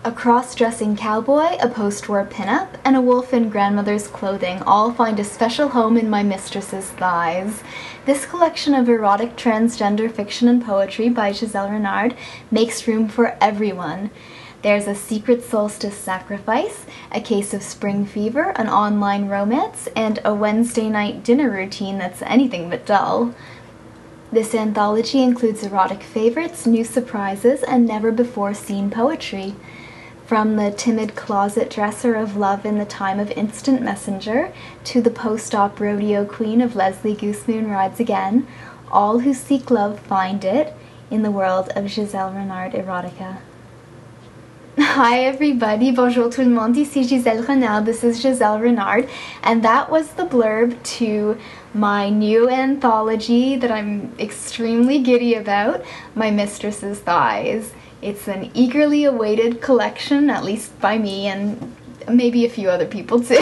A cross-dressing cowboy, a post-war pinup, and a wolf in grandmother's clothing all find a special home in my mistress's thighs. This collection of erotic transgender fiction and poetry by Giselle Renard makes room for everyone. There's a secret solstice sacrifice, a case of spring fever, an online romance, and a Wednesday night dinner routine that's anything but dull. This anthology includes erotic favorites, new surprises, and never-before-seen poetry. From the timid closet dresser of love in the time of instant messenger to the post-op rodeo queen of Leslie Goosemoon Rides Again, all who seek love find it in the world of Giselle Renard erotica. Hi everybody, bonjour tout le monde, ici Giselle Renard, this is Giselle Renard, and that was the blurb to my new anthology that I'm extremely giddy about, My Mistress's Thighs. It's an eagerly awaited collection, at least by me and maybe a few other people too.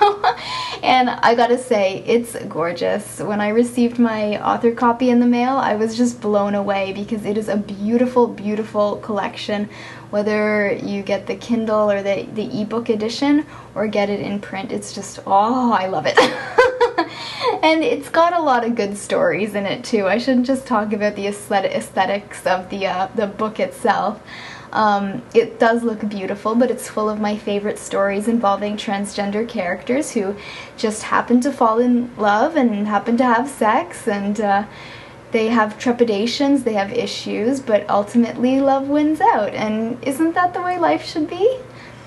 And I gotta say, it's gorgeous. When I received my author copy in the mail, I was just blown away because it is a beautiful, beautiful collection. Whether you get the Kindle or the ebook edition or get it in print, it's just, oh, I love it. And it's got a lot of good stories in it too. I shouldn't just talk about the aesthetics of the book itself. It does look beautiful, but it's full of my favorite stories involving transgender characters who just happen to fall in love and happen to have sex, and they have trepidations, they have issues, but ultimately love wins out. And isn't that the way life should be?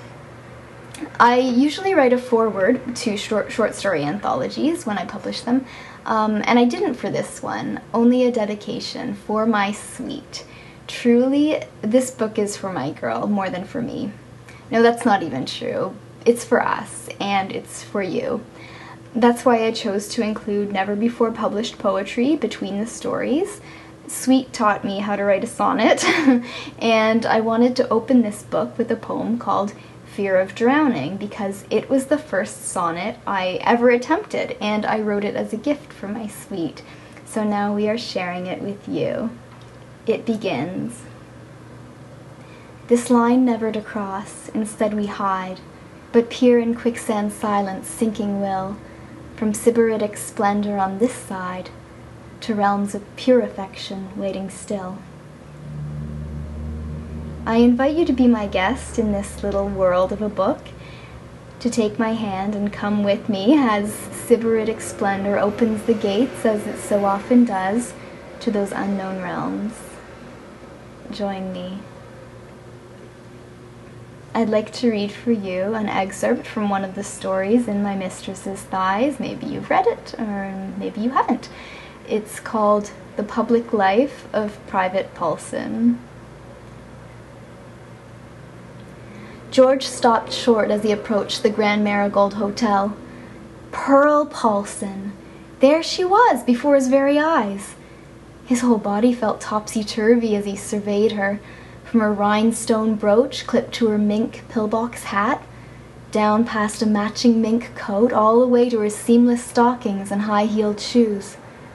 I usually write a foreword to short story anthologies when I publish them, and I didn't for this one, only a dedication for my sweet. Truly, this book is for my girl more than for me. No, that's not even true. It's for us, and it's for you. That's why I chose to include never-before-published poetry between the stories. Sweet taught me how to write a sonnet, and I wanted to open this book with a poem called Fear of Drowning, because it was the first sonnet I ever attempted, and I wrote it as a gift for my sweet. So now we are sharing it with you. It begins. This line never to cross, instead we hide, but peer in quicksand silence, sinking will, from sybaritic splendor on this side, to realms of pure affection waiting still. I invite you to be my guest in this little world of a book, to take my hand and come with me as sybaritic splendor opens the gates, as it so often does, to those unknown realms. Join me. I'd like to read for you an excerpt from one of the stories in My Mistress's Thighs. Maybe you've read it, or maybe you haven't. It's called The Public Life of Private Paulson. George stopped short as he approached the Grand Marigold Hotel. Pearl Paulson! There she was, before his very eyes. His whole body felt topsy-turvy as he surveyed her, from her rhinestone brooch clipped to her mink pillbox hat, down past a matching mink coat, all the way to her seamless stockings and high-heeled shoes.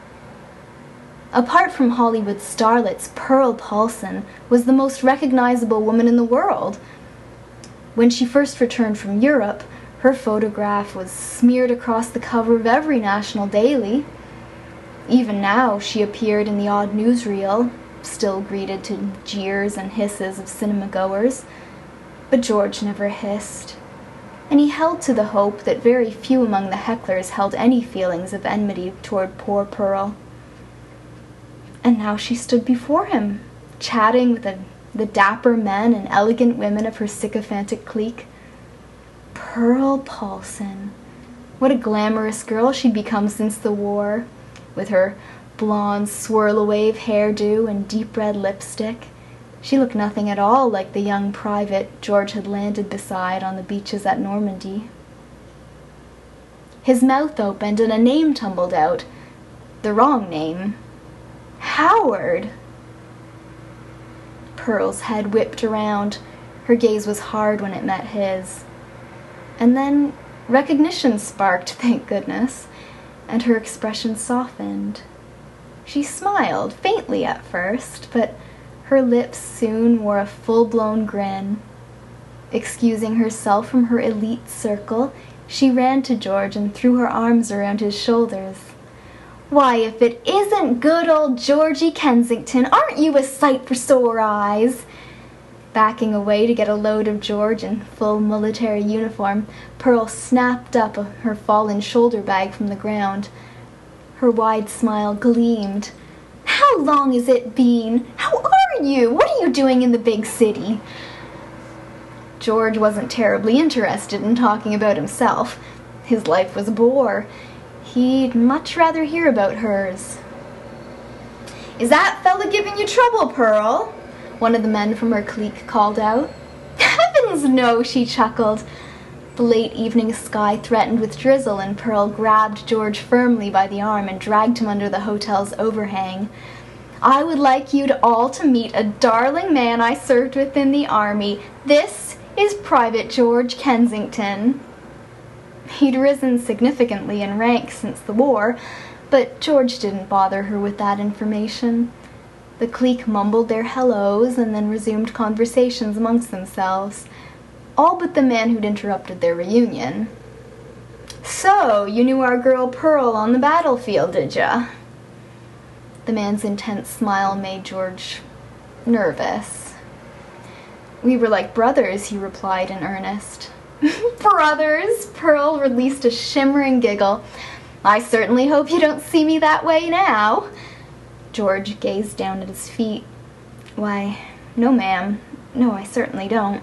Apart from Hollywood starlets, Pearl Paulson was the most recognizable woman in the world. When she first returned from Europe, her photograph was smeared across the cover of every national daily. Even now, she appeared in the odd newsreel, still greeted to jeers and hisses of cinema-goers. But George never hissed, and he held to the hope that very few among the hecklers held any feelings of enmity toward poor Pearl. And now she stood before him, chatting with the dapper men and elegant women of her sycophantic clique. Pearl Paulson. What a glamorous girl she'd become since the war, with her blonde swirl-a-wave hairdo and deep red lipstick. She looked nothing at all like the young private George had landed beside on the beaches at Normandy. His mouth opened and a name tumbled out. The wrong name. Howard! Pearl's head whipped around. Her gaze was hard when it met his. And then recognition sparked, thank goodness, and her expression softened. She smiled, faintly at first, but her lips soon wore a full-blown grin. Excusing herself from her elite circle, she ran to George and threw her arms around his shoulders. "Why, if it isn't good old Georgie Kensington, aren't you a sight for sore eyes?" Backing away to get a load of George in full military uniform, Pearl snapped up her fallen shoulder bag from the ground. Her wide smile gleamed. "How long has it been? How are you? What are you doing in the big city?" George wasn't terribly interested in talking about himself. His life was a bore. He'd much rather hear about hers. "Is that fella giving you trouble, Pearl?" one of the men from her clique called out. "Heavens, no," she chuckled. The late evening sky threatened with drizzle, and Pearl grabbed George firmly by the arm and dragged him under the hotel's overhang. "I would like you all to meet a darling man I served with in the army. This is Private George Kensington." He'd risen significantly in rank since the war, but George didn't bother her with that information. The clique mumbled their hellos and then resumed conversations amongst themselves, all but the man who'd interrupted their reunion. "So, you knew our girl Pearl on the battlefield, did ya?" The man's intense smile made George nervous. "We were like brothers," he replied in earnest. "Brothers?" Pearl released a shimmering giggle. "I certainly hope you don't see me that way now." George gazed down at his feet. "Why, no, ma'am. No, I certainly don't."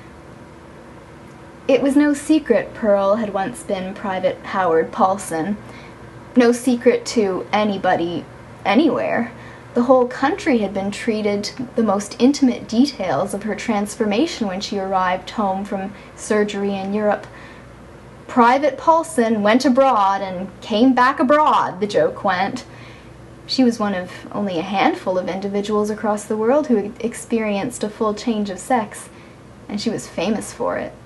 It was no secret Pearl had once been Private Howard Paulson. No secret to anybody, anywhere. The whole country had been treated to the most intimate details of her transformation when she arrived home from surgery in Europe. Private Paulson went abroad and came back abroad, the joke went. She was one of only a handful of individuals across the world who had experienced a full change of sex, and she was famous for it.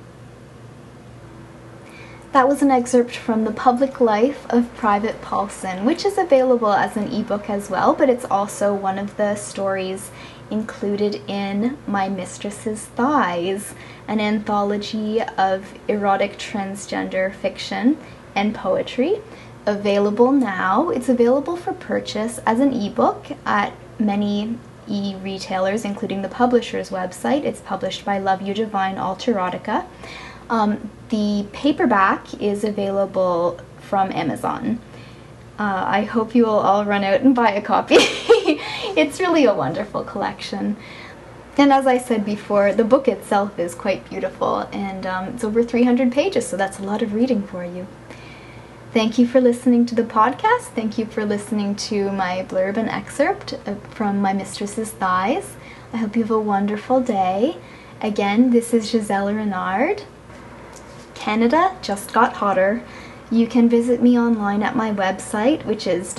That was an excerpt from The Public Life of Private Paulson, which is available as an ebook as well, but it's also one of the stories included in My Mistress's Thighs, an anthology of erotic transgender fiction and poetry. Available now. It's available for purchase as an ebook at many e-retailers, including the publisher's website. It's published by Love You Divine Alterotica. The paperback is available from Amazon. I hope you will all run out and buy a copy. It's really a wonderful collection. And as I said before, the book itself is quite beautiful, and it's over 300 pages, so that's a lot of reading for you. Thank you for listening to the podcast. Thank you for listening to my blurb and excerpt from My Mistress's Thighs. I hope you have a wonderful day. Again, this is Giselle Renard. Canada just got hotter. You can visit me online at my website, which is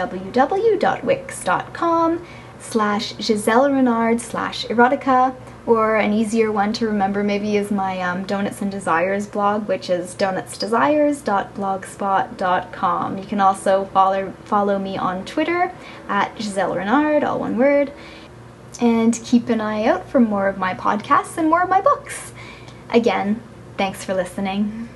www.wix.com/GiselleRenard/erotica, or an easier one to remember maybe is my Donuts and Desires blog, which is donutsdesires.blogspot.com. You can also follow me on Twitter at Giselle Renard, all one word, and keep an eye out for more of my podcasts and more of my books. Again, thanks for listening.